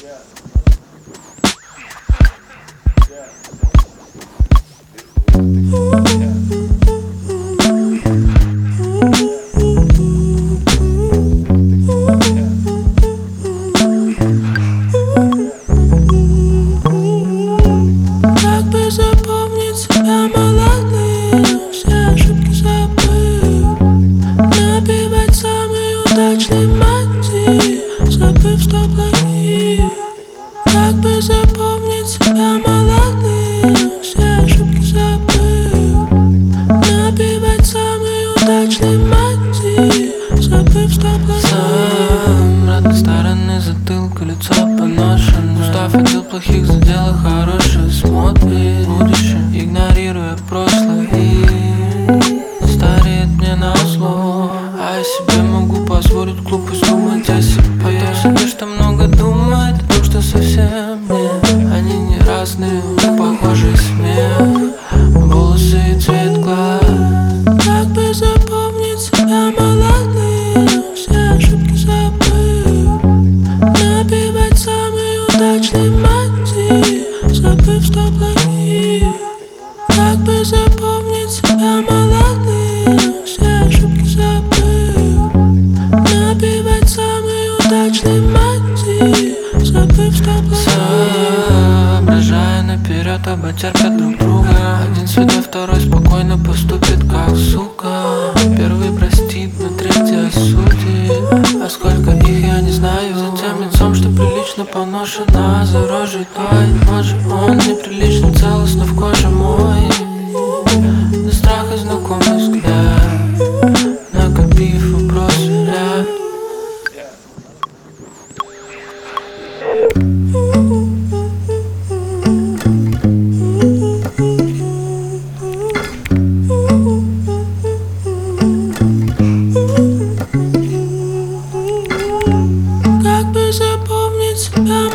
Как бы запомнить себя молодым, все ошибки забыв, набивать самый удачный мотив, забыв, что плохие. Как бы запомнить себя молодым, все ошибки забыв, набивать самый удачный мотив, забыв, что плохие. С обратной стороны затылка лицо поношено, устав от дел плохих, задела хорошее, смотрит будущее, игнорируя прошлое, и стареет мне на зло. А я себе могу позволить глупость думать о себе. Потом себе, что много думает, о том, что совсем нет. Они не разные, похожий смех, волосы и цвет глаз. Как бы запомнить себя молодым, все ошибки забыв, набивать самый удачный мотив, забыв, что плохие. Как бы запомнить себя молодым, все ошибки забыв, набивать самый удачный мотив, забыв, что плохие. Соображая наперед, оба терпят друг друга. Один святой, второй спокойно поступит как сука. Первый простит, но третий осудит. А сколько их я не знаю. За тем лицом, что прилично поношено, за рожей той. Может, он неприлично целостно в коже мой. На страх и знакомый взгляд, накопив вопросы ряд. Как бы запомнить себя